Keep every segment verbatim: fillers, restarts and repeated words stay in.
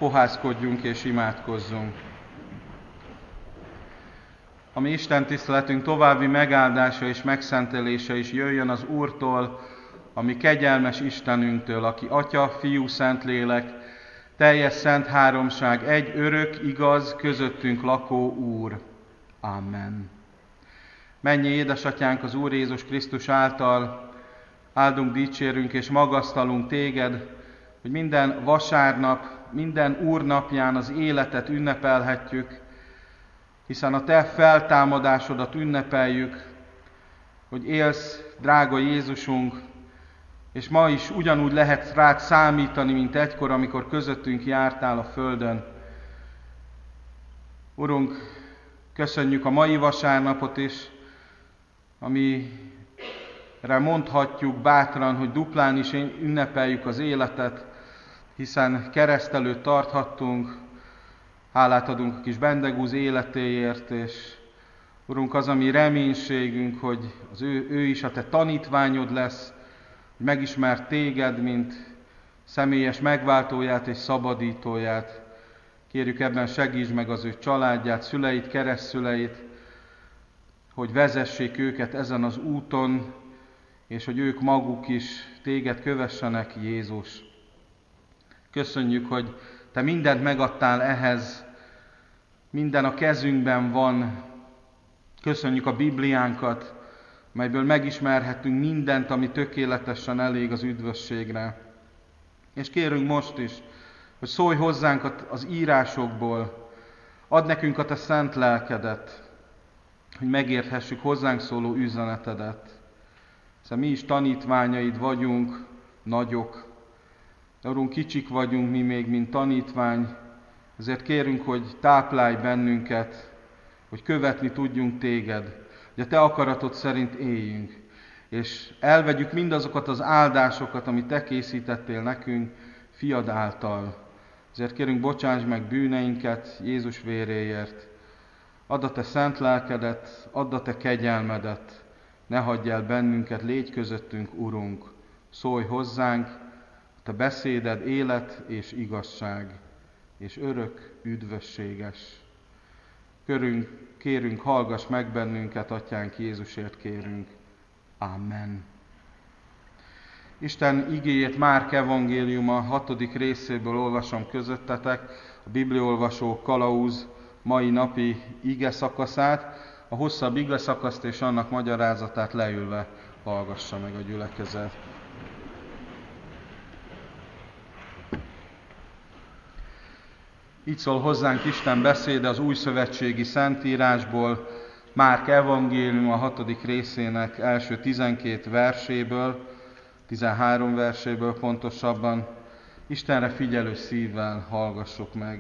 fohászkodjunk és imádkozzunk. A mi Isten tiszteletünk további megáldása és megszentelése is jöjjön az Úrtól, a mi kegyelmes Istenünktől, aki Atya, Fiú, Szentlélek, teljes szent háromság, egy örök, igaz, közöttünk lakó Úr. Amen. Mennyi édesatyánk az Úr Jézus Krisztus által, áldunk, dicsérünk és magasztalunk téged, hogy minden vasárnap, minden úrnapján az életet ünnepelhetjük, hiszen a te feltámadásodat ünnepeljük, hogy élsz, drága Jézusunk, és ma is ugyanúgy lehet rád számítani, mint egykor, amikor közöttünk jártál a földön. Urunk, köszönjük a mai vasárnapot is, amire mondhatjuk bátran, hogy duplán is ünnepeljük az életet, hiszen kereszt előtt tarthattunk, hálát adunk a kis Bendegúz életéért, és Urunk, az a mi reménységünk, hogy az ő, ő is a te tanítványod lesz, hogy megismert téged, mint személyes megváltóját és szabadítóját. Kérjük, ebben segíts meg az ő családját, szüleit, keresztszüleit, hogy vezessék őket ezen az úton, és hogy ők maguk is téged kövessenek, Jézus. Köszönjük, hogy te mindent megadtál ehhez, minden a kezünkben van. Köszönjük a Bibliánkat, melyből megismerhetünk mindent, ami tökéletesen elég az üdvösségre. És kérünk most is, hogy szólj hozzánk az írásokból, add nekünk a te szent lelkedet, hogy megérthessük hozzánk szóló üzenetedet. Hiszen mi is tanítványaid vagyunk, nagyok, de Urunk, kicsik vagyunk mi még, mint tanítvány, ezért kérünk, hogy táplálj bennünket, hogy követni tudjunk téged, hogy a te akaratod szerint éljünk, és elvegyük mindazokat az áldásokat, amit te készítettél nekünk fiad által. Ezért kérünk, bocsáss meg bűneinket Jézus véréért. Add a te szent lelkedet, add a te kegyelmedet, ne hagyj el bennünket, légy közöttünk, Urunk. Szólj hozzánk, te beszéded élet és igazság, és örök, üdvösséges. Körünk, kérünk, hallgass meg bennünket, Atyánk, Jézusért kérünk. Amen. Isten igéjét Márk evangéliuma hatodik részéből olvasom közöttetek, a bibliaolvasó kalauz mai napi ige szakaszát, a hosszabb ige szakaszt és annak magyarázatát leülve hallgassa meg a gyülekezet. Így szól hozzánk Isten beszéde az újszövetségi szentírásból, Márk evangélium a hatodik részének első tizenkét verséből, tizenhárom verséből pontosabban. Istenre figyelő szívvel hallgassuk meg.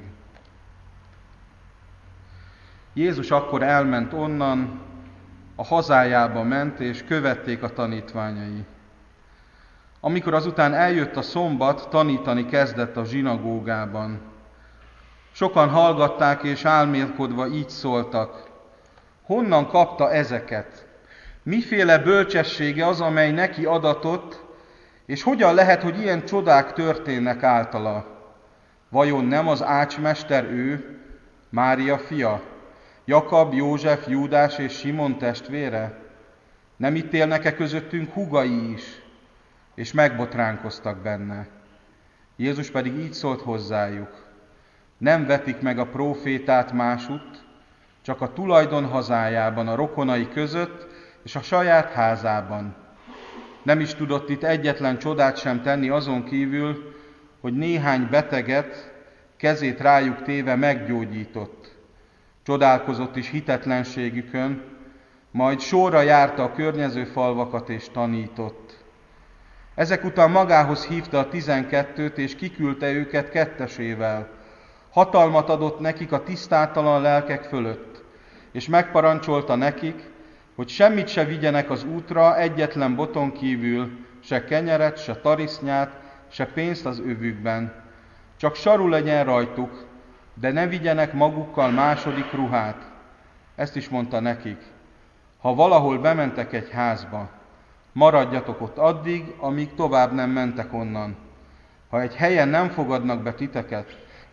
Jézus akkor elment onnan, a hazájába ment, és követték a tanítványai. Amikor azután eljött a szombat, tanítani kezdett a zsinagógában. Sokan hallgatták, és álmélkodva így szóltak: honnan kapta ezeket? Miféle bölcsessége az, amely neki adatott, és hogyan lehet, hogy ilyen csodák történnek általa? Vajon nem az ácsmester ő, Mária fia, Jakab, József, Júdás és Simon testvére? Nem itt élnek-e közöttünk húgai is? És megbotránkoztak benne. Jézus pedig így szólt hozzájuk: nem vetik meg a prófétát másutt, csak a tulajdon hazájában, a rokonai között és a saját házában. Nem is tudott itt egyetlen csodát sem tenni azon kívül, hogy néhány beteget kezét rájuk téve meggyógyított. Csodálkozott is hitetlenségükön, majd sorra járta a környező falvakat és tanított. Ezek után magához hívta a tizenkettőt, és kiküldte őket kettesével. Hatalmat adott nekik a tisztátalan lelkek fölött, és megparancsolta nekik, hogy semmit se vigyenek az útra egyetlen boton kívül, se kenyeret, se tarisznyát, se pénzt az övükben. Csak saru legyen rajtuk, de ne vigyenek magukkal második ruhát. Ezt is mondta nekik: ha valahol bementek egy házba, maradjatok ott addig, amíg tovább nem mentek onnan. Ha egy helyen nem fogadnak be titeket,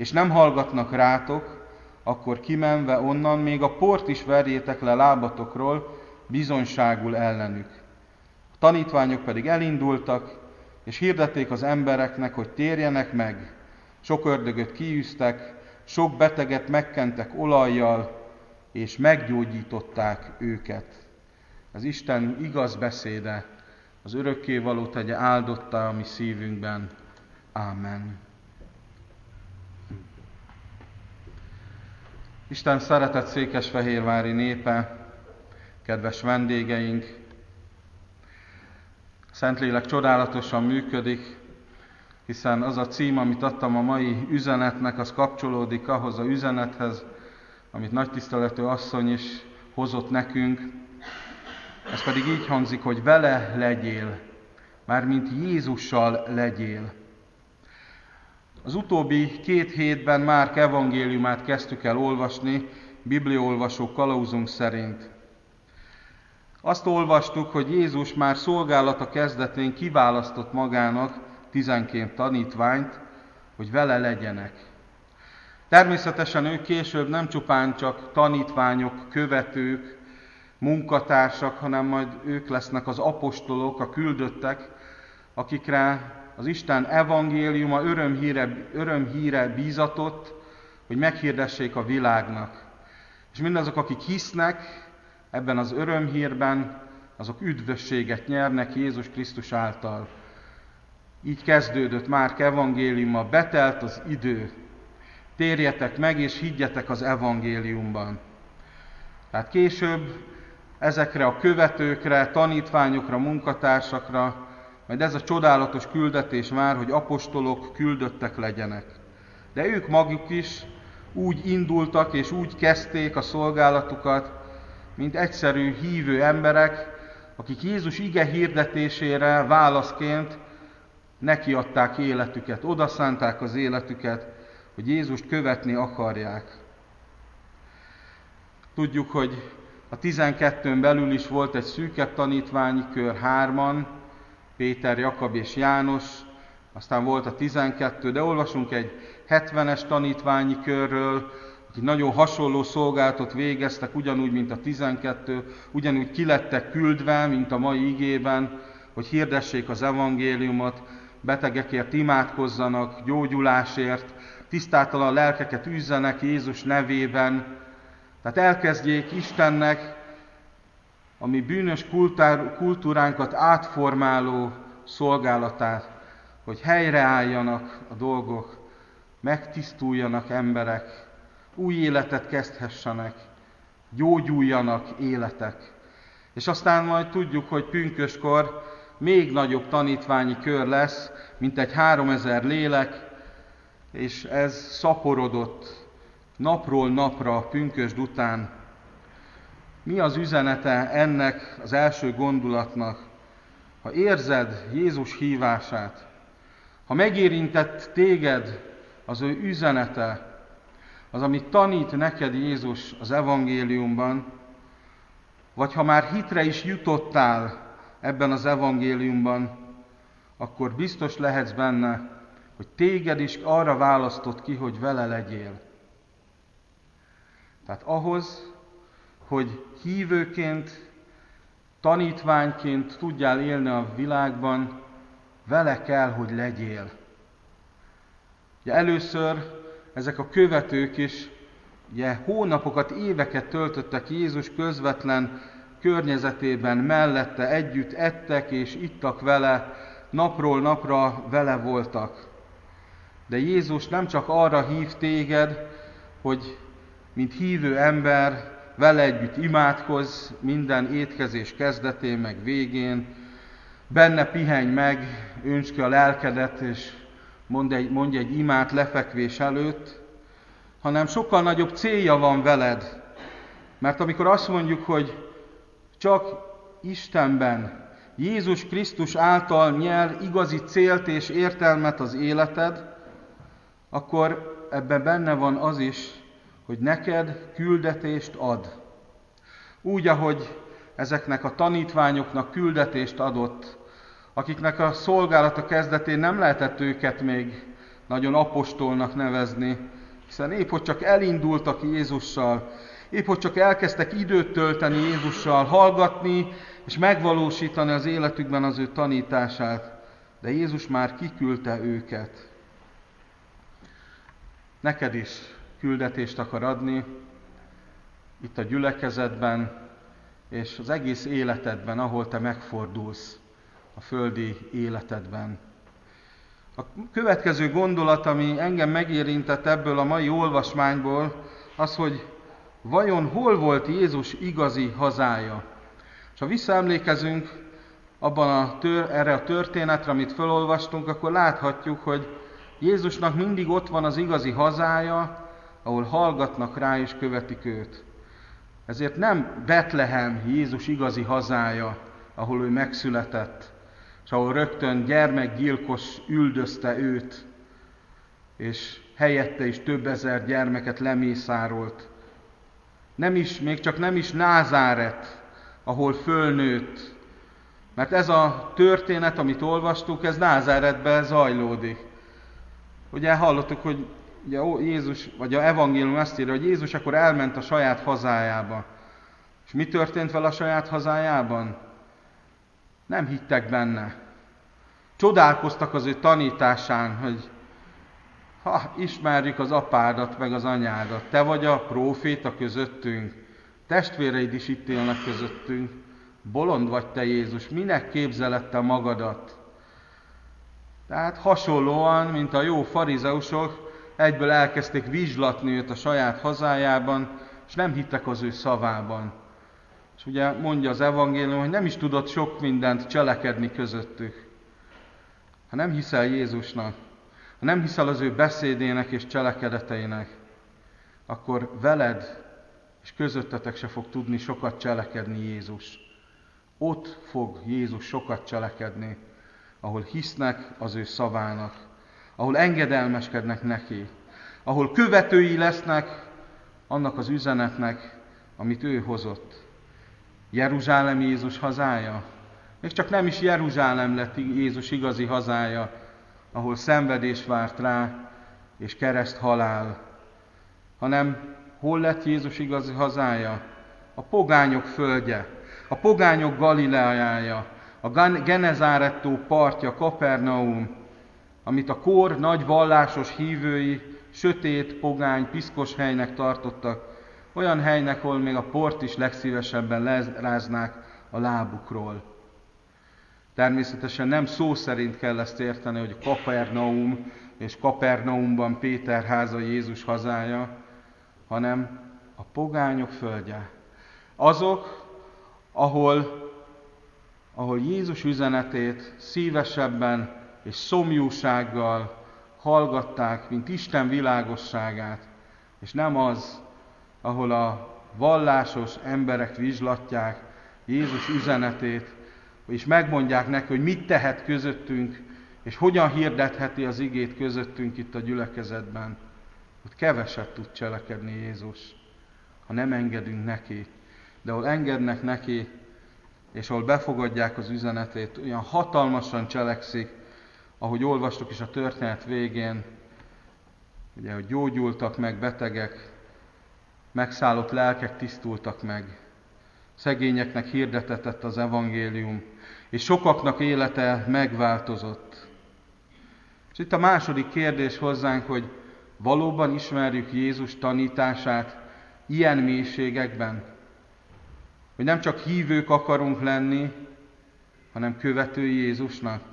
és nem hallgatnak rátok, akkor kimenve onnan még a port is verjétek le lábatokról, bizonyságul ellenük. A tanítványok pedig elindultak, és hirdették az embereknek, hogy térjenek meg. Sok ördögöt kiűztek, sok beteget megkentek olajjal, és meggyógyították őket. Az Isten igaz beszéde, az örökkévaló tegye áldottá a mi szívünkben. Ámen. Isten szeretett székesfehérvári népe, kedves vendégeink, Szentlélek csodálatosan működik, hiszen az a cím, amit adtam a mai üzenetnek, az kapcsolódik ahhoz a üzenethez, amit nagy tiszteletű asszony is hozott nekünk. Ez pedig így hangzik, hogy vele legyél, mármint Jézussal legyél. Az utóbbi két hétben Márk evangéliumát kezdtük el olvasni, bibliaolvasó kalauzunk szerint. Azt olvastuk, hogy Jézus már szolgálata kezdetén kiválasztott magának tizenkét tanítványt, hogy vele legyenek. Természetesen ők később nem csupán csak tanítványok, követők, munkatársak, hanem majd ők lesznek az apostolok, a küldöttek, akikre az Isten evangéliuma örömhíre, örömhíre bízatott, hogy meghirdessék a világnak. És mindazok, akik hisznek ebben az örömhírben, azok üdvösséget nyernek Jézus Krisztus által. Így kezdődött Márk evangéliuma, betelt az idő. Térjetek meg és higgyetek az evangéliumban. Tehát később ezekre a követőkre, tanítványokra, munkatársakra, majd ez a csodálatos küldetés vár, hogy apostolok, küldöttek legyenek. De ők maguk is úgy indultak és úgy kezdték a szolgálatukat, mint egyszerű hívő emberek, akik Jézus ige hirdetésére válaszként nekiadták életüket, odaszánták az életüket, hogy Jézust követni akarják. Tudjuk, hogy a tizenkettőn belül is volt egy szűkebb tanítványi kör, hárman, Péter, Jakab és János, aztán volt a tizenkettő, de olvasunk egy hetvenes tanítványi körről, akik nagyon hasonló szolgálatot végeztek, ugyanúgy, mint a tizenkettő, ugyanúgy kilettek küldve, mint a mai igében, hogy hirdessék az evangéliumot, betegekért imádkozzanak, gyógyulásért, tisztátalan lelkeket üzzenek Jézus nevében. Tehát elkezdjék Istennek a mi bűnös kultúránkat átformáló szolgálatát, hogy helyreálljanak a dolgok, megtisztuljanak emberek, új életet kezdhessenek, gyógyuljanak életek. És aztán majd tudjuk, hogy pünköskor még nagyobb tanítványi kör lesz, mint egy háromezer lélek, és ez szaporodott napról napra pünkösd után. Mi az üzenete ennek az első gondolatnak? Ha érzed Jézus hívását, ha megérintett téged az ő üzenete, az, amit tanít neked Jézus az evangéliumban, vagy ha már hitre is jutottál ebben az evangéliumban, akkor biztos lehetsz benne, hogy téged is arra választott ki, hogy vele legyél. Tehát ahhoz, hogy hívőként, tanítványként tudjál élni a világban, vele kell, hogy legyél. Ugye először ezek a követők is ugye, hónapokat, éveket töltöttek Jézus közvetlen környezetében, mellette együtt ettek és ittak vele, napról napra vele voltak. De Jézus nem csak arra hív téged, hogy mint hívő ember vele együtt imádkozz minden étkezés kezdetén meg végén, benne pihenj meg, önts ki a lelkedet, és mondj egy, mondj egy imát lefekvés előtt, hanem sokkal nagyobb célja van veled. Mert amikor azt mondjuk, hogy csak Istenben, Jézus Krisztus által nyer igazi célt és értelmet az életed, akkor ebben benne van az is, hogy neked küldetést ad. Úgy, ahogy ezeknek a tanítványoknak küldetést adott, akiknek a szolgálata kezdetén nem lehetett őket még nagyon apostolnak nevezni, hiszen épp hogy csak elindultak Jézussal, épp hogy csak elkezdtek időt tölteni Jézussal, hallgatni és megvalósítani az életükben az ő tanítását, de Jézus már kiküldte őket. Neked is küldetést akar adni, itt a gyülekezetben, és az egész életedben, ahol te megfordulsz, a földi életedben. A következő gondolat, ami engem megérintett ebből a mai olvasmányból, az, hogy vajon hol volt Jézus igazi hazája? És ha visszaemlékezünk abban a tör, erre a történetre, amit felolvastunk, akkor láthatjuk, hogy Jézusnak mindig ott van az igazi hazája, ahol hallgatnak rá és követik őt. Ezért nem Betlehem Jézus igazi hazája, ahol ő megszületett, és ahol rögtön gyermekgyilkos üldözte őt, és helyette is több ezer gyermeket lemészárolt. Nem is, még csak nem is Názáret, ahol fölnőtt, mert ez a történet, amit olvastuk, ez Názáretben zajlódik. Ugye hallottuk, hogy ugye Jézus, vagy a evangélium azt írja, hogy Jézus akkor elment a saját hazájába. És mi történt vele a saját hazájában? Nem hittek benne. Csodálkoztak az ő tanításán, hogy ha ismerjük az apádat, meg az anyádat, te vagy a próféta közöttünk, testvéreid is itt élnek közöttünk, bolond vagy te Jézus, minek képzeled te magadat? Tehát hasonlóan, mint a jó farizeusok, egyből elkezdték vizslatni őt a saját hazájában, és nem hittek az ő szavában. És ugye mondja az evangélium, hogy nem is tudott sok mindent cselekedni közöttük. Ha nem hiszel Jézusnak, ha nem hiszel az ő beszédének és cselekedeteinek, akkor veled és közöttetek se fog tudni sokat cselekedni Jézus. Ott fog Jézus sokat cselekedni, ahol hisznek az ő szavának, ahol engedelmeskednek neki, ahol követői lesznek annak az üzenetnek, amit ő hozott. Jeruzsálem Jézus hazája? Még csak nem is Jeruzsálem lett Jézus igazi hazája, ahol szenvedés várt rá, és kereszt halál, hanem hol lett Jézus igazi hazája? A pogányok földje, a pogányok Galileája, a Genezáret-tó partja, Kapernaum, amit a kor nagy vallásos hívői sötét, pogány, piszkos helynek tartottak, olyan helynek, ahol még a port is legszívesebben leráznák a lábukról. Természetesen nem szó szerint kell ezt érteni, hogy Kapernaum és Kapernaumban Péter háza Jézus hazája, hanem a pogányok földje. Azok, ahol, ahol Jézus üzenetét szívesebben és szomjúsággal hallgatták, mint Isten világosságát, és nem az, ahol a vallásos emberek vizslatják Jézus üzenetét, és megmondják neki, hogy mit tehet közöttünk, és hogyan hirdetheti az igét közöttünk itt a gyülekezetben. Ott keveset tud cselekedni Jézus, ha nem engedünk neki. De ahol engednek neki, és ahol befogadják az üzenetét, olyan hatalmasan cselekszik, ahogy olvastuk is a történet végén, ugye, hogy gyógyultak meg betegek, megszállott lelkek tisztultak meg, szegényeknek hirdetetett az evangélium, és sokaknak élete megváltozott. És itt a második kérdés hozzánk, hogy valóban ismerjük Jézus tanítását ilyen mélységekben, hogy nem csak hívők akarunk lenni, hanem követői Jézusnak.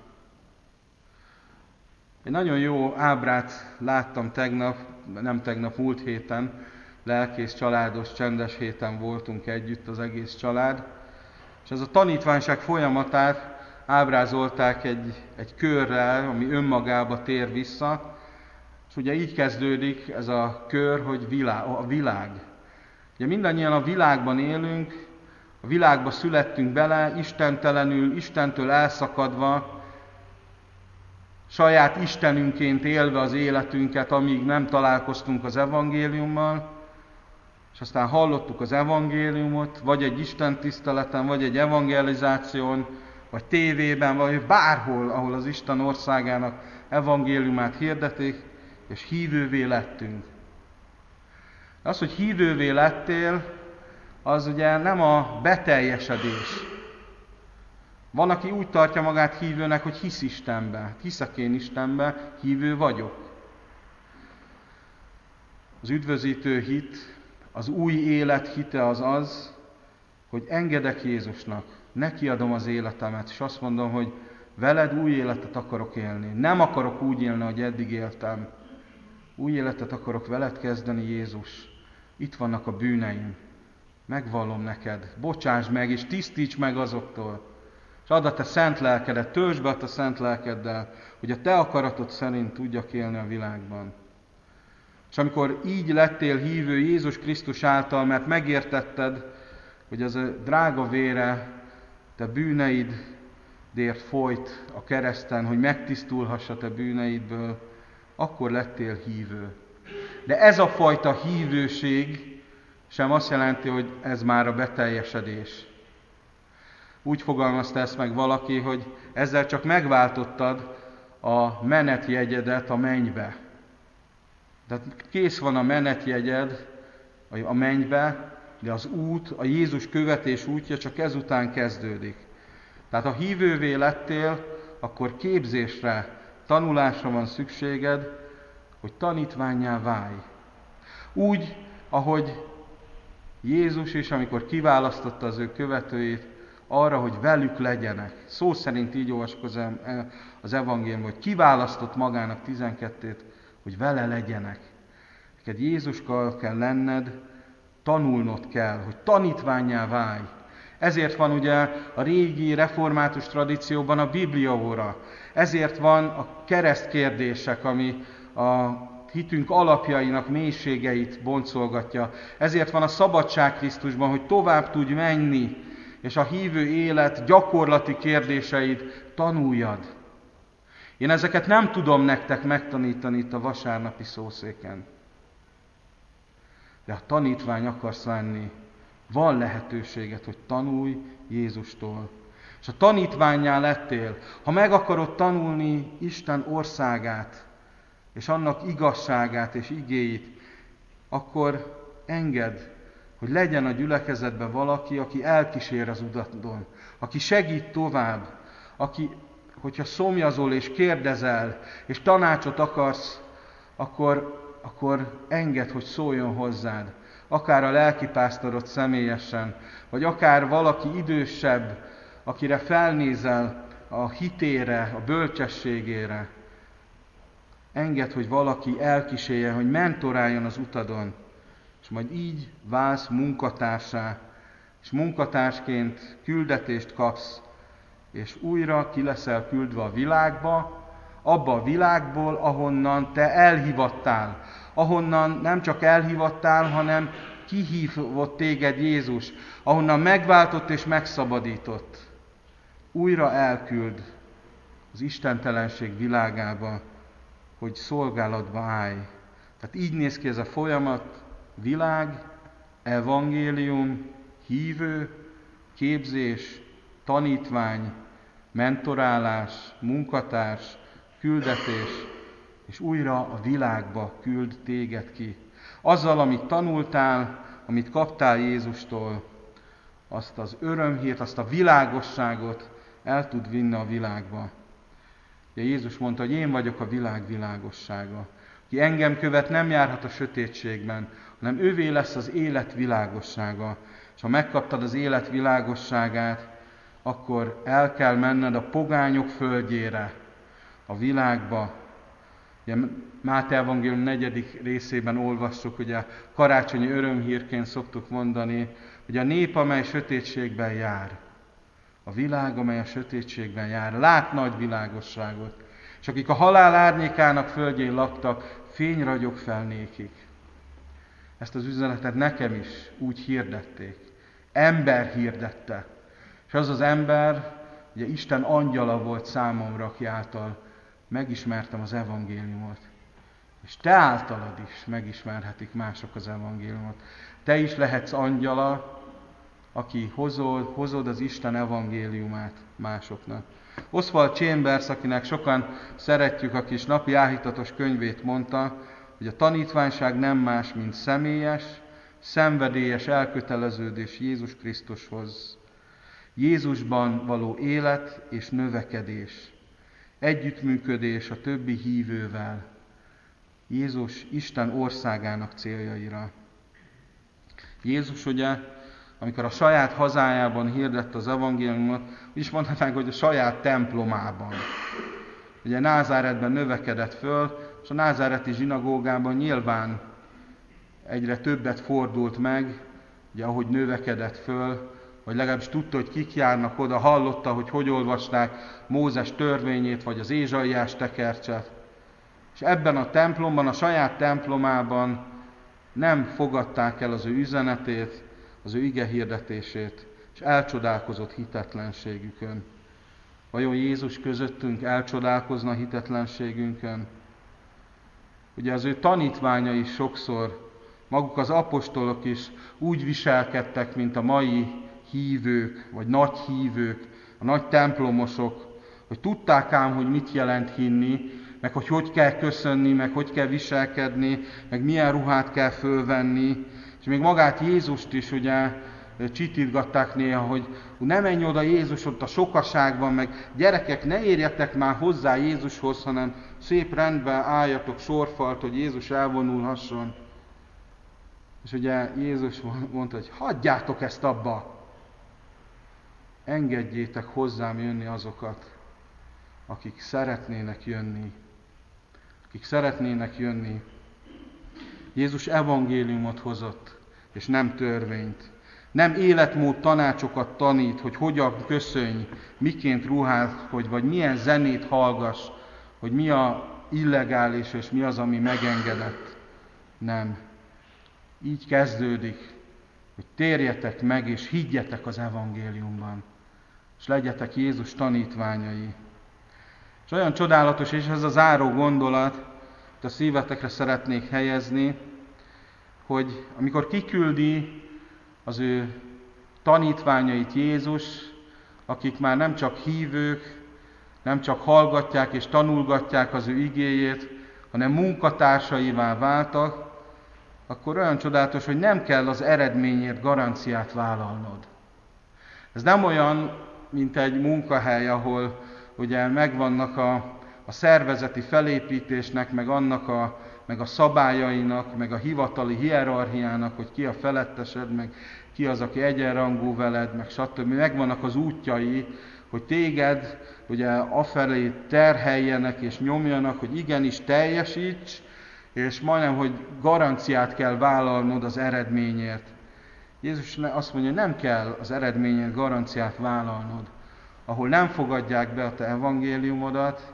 Egy nagyon jó ábrát láttam tegnap, nem tegnap, múlt héten, lelkész, családos, csendes héten voltunk együtt az egész család, és ez a tanítványság folyamatát ábrázolták egy, egy körrel, ami önmagába tér vissza, és ugye így kezdődik ez a kör, hogy világ, a világ. Ugye mindannyian a világban élünk, a világba születtünk bele, istentelenül, Istentől elszakadva, saját Istenünként élve az életünket, amíg nem találkoztunk az evangéliummal, és aztán hallottuk az evangéliumot, vagy egy istentiszteleten, vagy egy evangelizáción, vagy tévében, vagy bárhol, ahol az Isten országának evangéliumát hirdetik, és hívővé lettünk. Az, hogy hívővé lettél, az ugye nem a beteljesedés. Van, aki úgy tartja magát hívőnek, hogy hisz Istenbe. Hiszek én Istenbe, hívő vagyok. Az üdvözítő hit, az új élet hite az az, hogy engedek Jézusnak, neki adom az életemet, és azt mondom, hogy veled új életet akarok élni. Nem akarok úgy élni, ahogy eddig éltem. Új életet akarok veled kezdeni, Jézus. Itt vannak a bűneim. Megvallom neked. Bocsáss meg, és tisztíts meg azoktól. És add a te szent lelkedet, töltsd be a te szent lelkeddel, hogy a te akaratod szerint tudjak élni a világban. És amikor így lettél hívő Jézus Krisztus által, mert megértetted, hogy az a drága vére te bűneidért folyt a kereszten, hogy megtisztulhass a te bűneidből, akkor lettél hívő. De ez a fajta hívőség sem azt jelenti, hogy ez már a beteljesedés. Úgy fogalmazta ezt meg valaki, hogy ezzel csak megváltottad a menetjegyedet a mennybe. Tehát kész van a menetjegyed a mennybe, de az út, a Jézus követés útja csak ezután kezdődik. Tehát ha hívővé lettél, akkor képzésre, tanulásra van szükséged, hogy tanítvánnyá válj. Úgy, ahogy Jézus is, amikor kiválasztotta az ő követőit, arra, hogy velük legyenek. Szó szerint így olvaskozom az evangélium, hogy kiválasztott magának tizenkettőt, hogy vele legyenek. Neked Jézuskal kell lenned, tanulnod kell, hogy tanítvánnyá válj. Ezért van ugye a régi református tradícióban a Bibliaóra. Ezért van a keresztkérdések, ami a hitünk alapjainak mélységeit boncolgatja. Ezért van a szabadság Krisztusban, hogy tovább tudj menni, és a hívő élet gyakorlati kérdéseid tanuljad. Én ezeket nem tudom nektek megtanítani itt a vasárnapi szószéken. De ha tanítvány akarsz lenni, van lehetőséget, hogy tanulj Jézustól. És ha tanítvánnyá lettél, ha meg akarod tanulni Isten országát, és annak igazságát és igéit, akkor engedd, hogy legyen a gyülekezetben valaki, aki elkísér az utaton, aki segít tovább, aki, hogyha szomjazol és kérdezel, és tanácsot akarsz, akkor, akkor engedd, hogy szóljon hozzád. Akár a lelkipásztorod személyesen, vagy akár valaki idősebb, akire felnézel a hitére, a bölcsességére. Engedd, hogy valaki elkísérje, hogy mentoráljon az utadon, és majd így válsz munkatársá, és munkatársként küldetést kapsz, és újra ki leszel küldve a világba, abba a világból, ahonnan te elhívattál, ahonnan nem csak elhívattál, hanem kihívott téged Jézus, ahonnan megváltott és megszabadított. Újra elküld az istentelenség világába, hogy szolgálatba állj. Tehát így néz ki ez a folyamat, világ, evangélium, hívő, képzés, tanítvány, mentorálás, munkatárs, küldetés, és újra a világba küld téged ki. Azzal, amit tanultál, amit kaptál Jézustól, azt az örömhírt, azt a világosságot el tud vinni a világba. Ugye Jézus mondta, hogy én vagyok a világ világossága. Ki engem követ, nem járhat a sötétségben, hanem ővé lesz az élet világossága. És ha megkaptad az élet világosságát, akkor el kell menned a pogányok földjére, a világba. Ugye Máté evangélium negyedik részében olvassuk, ugye karácsonyi örömhírként szoktuk mondani, hogy a nép, amely sötétségben jár, a világ, amely a sötétségben jár, lát nagy világosságot. És akik a halál árnyékának földjén laktak, fény ragyog fel nékik. Ezt az üzenetet nekem is úgy hirdették. Ember hirdette. És az az ember, ugye Isten angyala volt számomra, aki által megismertem az evangéliumot. És te általad is megismerhetik mások az evangéliumot. Te is lehetsz angyala, aki hozol, hozod az Isten evangéliumát másoknak. Oswald Chambers, akinek sokan szeretjük, a kis napi áhítatos könyvét mondta, hogy a tanítványság nem más, mint személyes, szenvedélyes elköteleződés Jézus Krisztushoz, Jézusban való élet és növekedés, együttműködés a többi hívővel, Jézus Isten országának céljaira. Jézus ugye, amikor a saját hazájában hirdette az evangéliumot, úgy is mondhatnánk, hogy a saját templomában. Ugye Názáretben növekedett föl, és a názáreti zsinagógában nyilván egyre többet fordult meg, ugye ahogy növekedett föl, vagy legalábbis tudta, hogy kik járnak oda, hallotta, hogy hogy olvasták Mózes törvényét, vagy az Ézsaiás tekercset. És ebben a templomban, a saját templomában nem fogadták el az ő üzenetét, az ő ige hirdetését, és elcsodálkozott hitetlenségükön. Vajon Jézus közöttünk elcsodálkozna hitetlenségünkön? Ugye az ő tanítványai sokszor, maguk az apostolok is úgy viselkedtek, mint a mai hívők, vagy nagy hívők, a nagy templomosok, hogy tudták ám, hogy mit jelent hinni, meg hogy hogy kell köszönni, meg hogy kell viselkedni, meg milyen ruhát kell fölvenni, és még magát Jézust is ugye csitítgatták néha, hogy ne menj oda Jézus ott a sokaságban, meg gyerekek, ne érjetek már hozzá Jézushoz, hanem szép rendben álljatok sorfalt, hogy Jézus elvonulhasson. És ugye Jézus mondta, hogy hagyjátok ezt abba, engedjétek hozzám jönni azokat, akik szeretnének jönni. Akik szeretnének jönni. Jézus evangéliumot hozott, és nem törvényt. Nem életmód tanácsokat tanít, hogy hogyan köszönj, miként ruházkodj, vagy milyen zenét hallgass, hogy mi a illegális, és mi az, ami megengedett. Nem. Így kezdődik, hogy térjetek meg, és higgyetek az evangéliumban, és legyetek Jézus tanítványai. És olyan csodálatos, és ez a záró gondolat, hogy a szívetekre szeretnék helyezni, hogy amikor kiküldi az ő tanítványait Jézus, akik már nem csak hívők, nem csak hallgatják és tanulgatják az ő igéjét, hanem munkatársaivá váltak, akkor olyan csodálatos, hogy nem kell az eredményért garanciát vállalnod. Ez nem olyan, mint egy munkahely, ahol ugye megvannak a, a szervezeti felépítésnek, meg annak a, meg a szabályainak, meg a hivatali hierarchiának, hogy ki a felettesed, meg ki az, aki egyenrangú veled, meg stb. Megvannak az útjai, hogy téged ugye afelé terheljenek és nyomjanak, hogy igenis teljesíts, és majdnem, hogy garanciát kell vállalnod az eredményért. Jézus azt mondja, hogy nem kell az eredményért garanciát vállalnod. Ahol nem fogadják be a te evangéliumodat,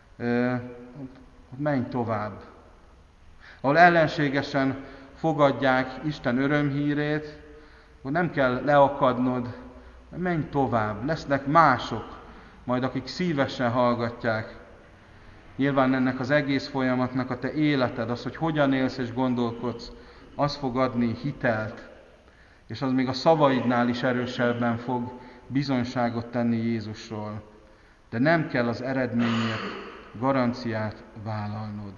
menj tovább. Ahol ellenségesen fogadják Isten örömhírét, akkor nem kell leakadnod, menj tovább. Lesznek mások, majd akik szívesen hallgatják. Nyilván ennek az egész folyamatnak a te életed, az, hogy hogyan élsz és gondolkodsz, az fog adni hitelt, és az még a szavaidnál is erősebben fog bizonyságot tenni Jézusról. De nem kell az eredményért garanciát vállalnod.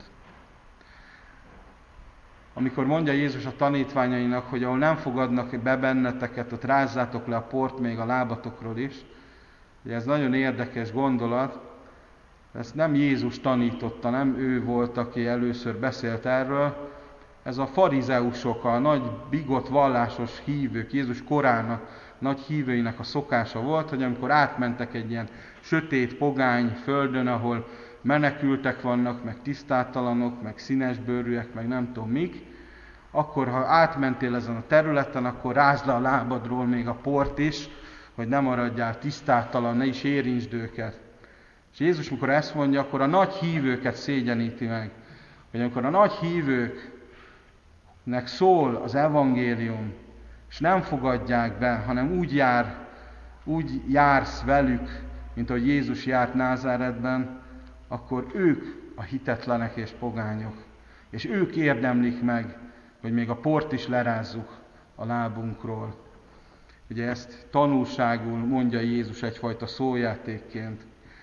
Amikor mondja Jézus a tanítványainak, hogy ahol nem fogadnak be benneteket, ott rázzátok le a port még a lábatokról is, ugye ez nagyon érdekes gondolat, ezt nem Jézus tanította, nem ő volt, aki először beszélt erről, ez a farizeusok, a nagy bigott vallásos hívők, Jézus korának nagy hívőinek a szokása volt, hogy amikor átmentek egy ilyen sötét, pogány földön, ahol menekültek vannak, meg tisztátalanok, meg színesbőrűek, meg nem tudom mik, akkor ha átmentél ezen a területen, akkor rázd le a lábadról még a port is, hogy ne maradjál tisztátalan, ne is érintsd őket. És Jézus, amikor ezt mondja, akkor a nagy hívőket szégyeníti meg. Hogy amikor a nagy hívőknek szól az evangélium, és nem fogadják be, hanem úgy, jár, úgy jársz velük, mint ahogy Jézus járt Názáretben, akkor ők a hitetlenek és pogányok. És ők érdemlik meg, hogy még a port is lerázzuk a lábunkról. Ugye ezt tanulságul mondja Jézus egyfajta szójátékként.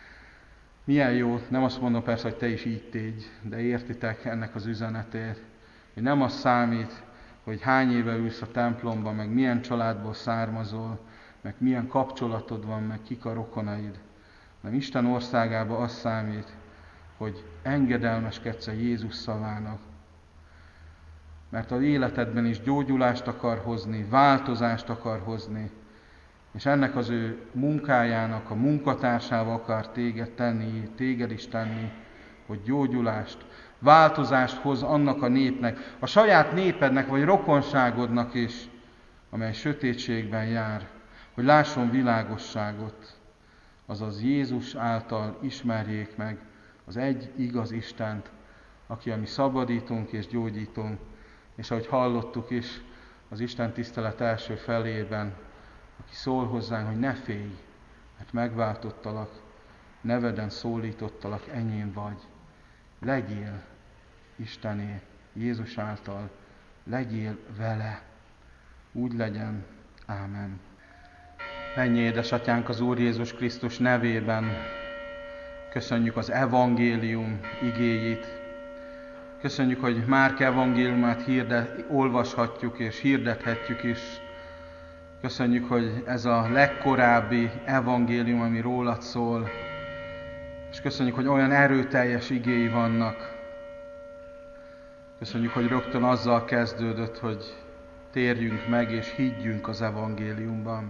Milyen jó, nem azt mondom persze, hogy te is így tégy, de értitek ennek az üzenetét, hogy nem az számít, hogy hány éve ülsz a templomban, meg milyen családból származol, meg milyen kapcsolatod van, meg kik a rokonaid. hanem Isten országában az számít, hogy engedelmeskedsz a Jézus szavának. Mert az életedben is gyógyulást akar hozni, változást akar hozni, és ennek az ő munkájának, a munkatársával akar téged tenni, téged is tenni, hogy gyógyulást, változást hoz annak a népnek, a saját népednek vagy rokonságodnak is, amely sötétségben jár, hogy lásson világosságot, azaz Jézus által ismerjék meg az egy igaz Istent, aki a mi szabadítónk és gyógyítónk, és ahogy hallottuk is az Isten tisztelet első felében, aki szól hozzánk, hogy ne félj, mert megváltottalak, neveden szólítottalak, enyém vagy. Legyél Istené, Jézus által, legyél vele. Úgy legyen. Ámen. Mennyi édesatyánk az Úr Jézus Krisztus nevében, köszönjük az evangélium igéjét. Köszönjük, hogy Márk evangéliumát hirdet, olvashatjuk és hirdethetjük is. Köszönjük, hogy ez a legkorábbi evangélium, ami rólad szól. És köszönjük, hogy olyan erőteljes igéi vannak. Köszönjük, hogy rögtön azzal kezdődött, hogy térjünk meg és higgyünk az evangéliumban.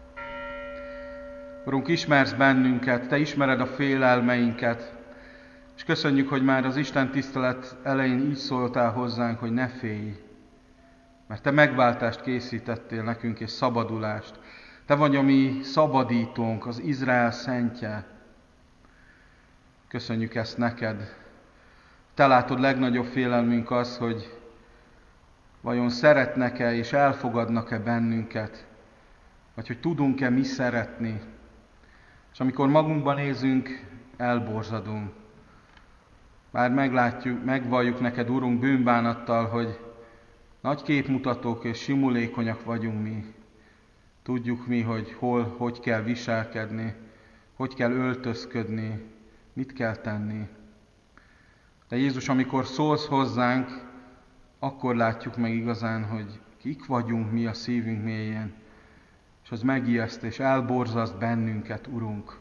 Urunk, ismersz bennünket, Te ismered a félelmeinket, és köszönjük, hogy már az Isten tisztelet elején így szóltál hozzánk, hogy ne félj, mert Te megváltást készítettél nekünk és szabadulást. Te vagy a mi szabadítónk, az Izrael szentje. Köszönjük ezt neked. Te látod, legnagyobb félelmünk az, hogy vajon szeretnek-e és elfogadnak-e bennünket, vagy hogy tudunk-e mi szeretni. És amikor magunkban nézünk, elborzadunk. Már meglátjuk, megvalljuk neked, Urunk, bűnbánattal, hogy nagy képmutatók és simulékonyak vagyunk mi. Tudjuk mi, hogy hol, hogy kell viselkedni, hogy kell öltözködni, mit kell tenni. De Jézus, amikor szólsz hozzánk, akkor látjuk meg igazán, hogy kik vagyunk mi a szívünk mélyén, és az megijeszt és elborzaszt bennünket, Urunk.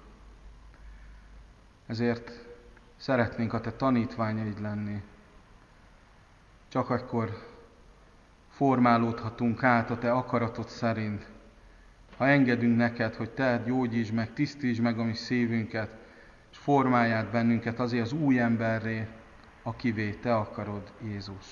Ezért szeretnénk a Te tanítványaid lenni. Csak akkor formálódhatunk át a Te akaratod szerint, ha engedünk neked, hogy Te gyógyítsd meg, tisztítsd meg a mi szívünket, és formálját bennünket azért az új emberré, akivé Te akarod, Jézus.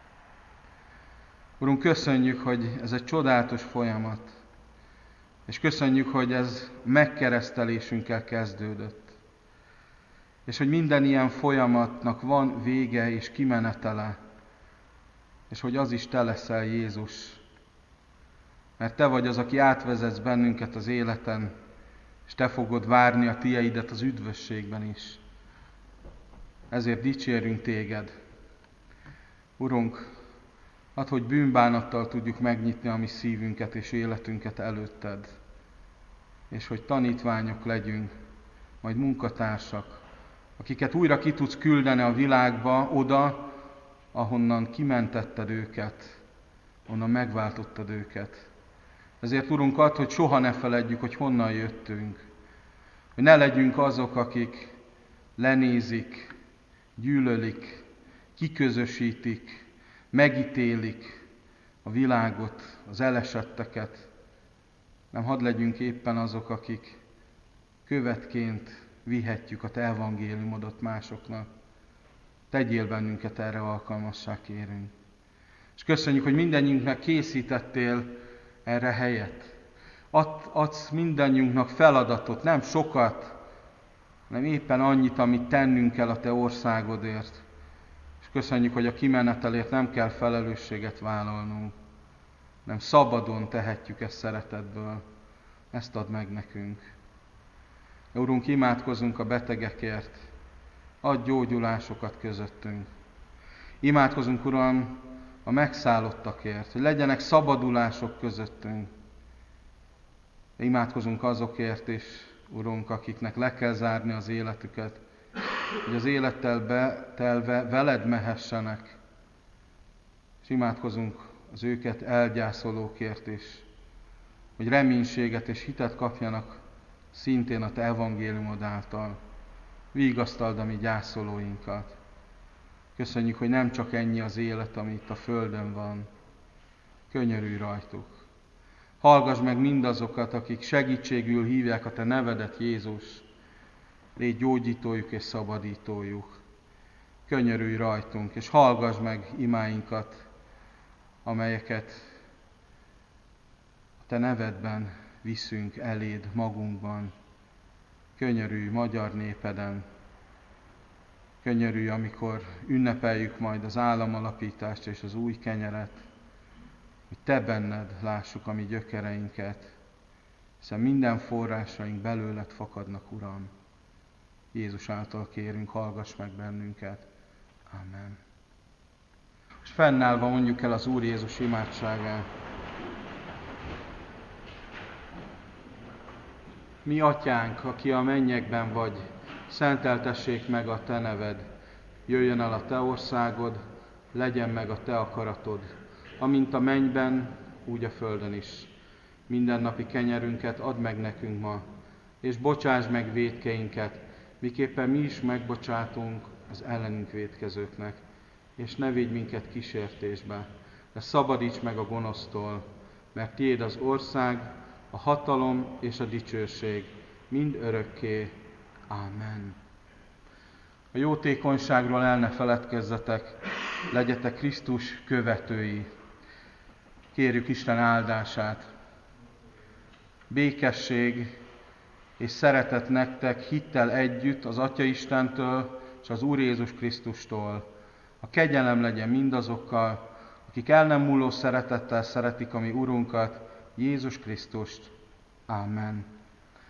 Urunk, köszönjük, hogy ez egy csodálatos folyamat, és köszönjük, hogy ez megkeresztelésünkkel kezdődött, és hogy minden ilyen folyamatnak van vége és kimenetele, és hogy az is Te leszel, Jézus, mert Te vagy az, aki átvezetsz bennünket az életen, és Te fogod várni a tieidet az üdvösségben is. Ezért dicsérünk Téged. Urunk, add, hogy bűnbánattal tudjuk megnyitni a mi szívünket és életünket előtted, és hogy tanítványok legyünk, majd munkatársak, akiket újra ki tudsz küldeni a világba, oda, ahonnan kimentetted őket, onnan megváltottad őket. Ezért, Urunk, add, hogy soha ne feledjük, hogy honnan jöttünk, hogy ne legyünk azok, akik lenézik, gyűlölik, kiközösítik, megítélik a világot, az elesetteket, nem hadd legyünk éppen azok, akik követként vihetjük a Te evangéliumodat másoknak. Tegyél bennünket erre alkalmassá, kérünk. És köszönjük, hogy mindannyiunknak készítettél erre helyet. Ad, adsz mindannyiunknak feladatot, nem sokat, hanem éppen annyit, amit tennünk kell a Te országodért. És köszönjük, hogy a kimenetelért nem kell felelősséget vállalnunk, hanem szabadon tehetjük ezt szeretetből. Ezt add meg nekünk. Urunk, imádkozunk a betegekért, adj gyógyulásokat közöttünk. Imádkozunk, Uram, a megszállottakért, hogy legyenek szabadulások közöttünk. De imádkozunk azokért is, Urunk, akiknek le kell zárni az életüket, hogy az élettel betelve veled mehessenek. És imádkozunk az őket elgyászolókért is, hogy reménységet és hitet kapjanak szintén a te evangéliumod által. Vigasztald a mi gyászolóinkat. Köszönjük, hogy nem csak ennyi az élet, ami itt a földön van. Könyörülj rajtuk. Hallgass meg mindazokat, akik segítségül hívják a te nevedet, Jézus. Légy gyógyítójuk és szabadítójuk. Könyörülj rajtunk, és hallgass meg imáinkat, amelyeket a te nevedben viszünk eléd magunkban. Könyörülj magyar népeden. Könyörülj, amikor ünnepeljük majd az államalapítást és az új kenyeret, hogy te benned lássuk a mi gyökereinket, hiszen minden forrásaink belőled fakadnak, Uram. Jézus által kérünk, hallgass meg bennünket. Amen. És fennállva mondjuk el az Úr Jézus imádságát. Mi atyánk, aki a mennyekben vagy, szenteltessék meg a te neved. Jöjjön el a te országod, legyen meg a te akaratod, amint a mennyben, úgy a földön is. Mindennapi kenyerünket add meg nekünk ma, és bocsásd meg vétkeinket, miképpen mi is megbocsátunk az ellenünk vétkezőknek. És ne védj minket kísértésbe, de szabadíts meg a gonosztól, mert tiéd az ország, a hatalom és a dicsőség mind örökké. Ámen. A jótékonyságról el ne feledkezzetek, legyetek Krisztus követői. Kérjük Isten áldását. Békesség és szeretet nektek hittel együtt az Atya Istentől és az Úr Jézus Krisztustól. A kegyelem legyen mindazokkal, akik el nem múló szeretettel szeretik a mi Urunkat, Jézus Krisztust. Ámen.